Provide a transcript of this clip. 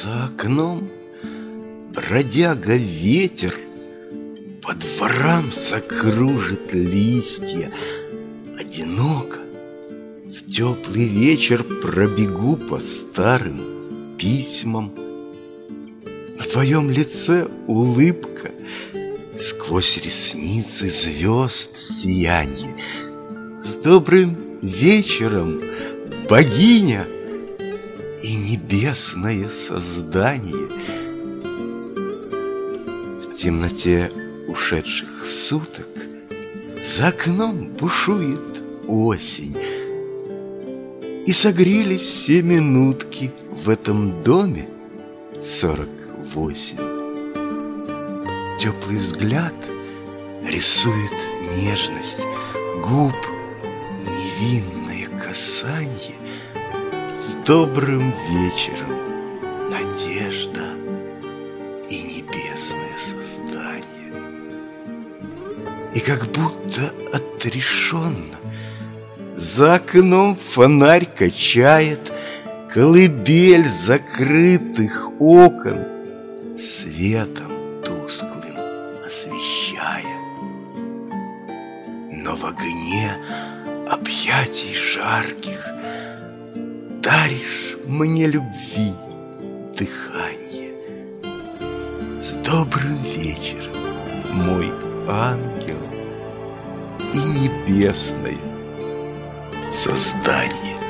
За окном бродяга ветер по дворам сокружит листья. Одиноко в теплый вечер пробегу по старым письмам. На твоем лице улыбка, сквозь ресницы звезд сиянье. С добрым вечером, богиня и небесное создание. В темноте ушедших суток за окном бушует осень, и согрелись все минутки в этом доме 48. Теплый взгляд рисует нежность губ, невинное касанье. С добрым вечером, надежда и небесное создание. И как будто отрешенно за окном фонарь качает колыбель закрытых окон, светом тусклым освещая. Но в огне объятий жарких даришь мне любви дыхание. С добрым вечером, мой ангел и небесное создание.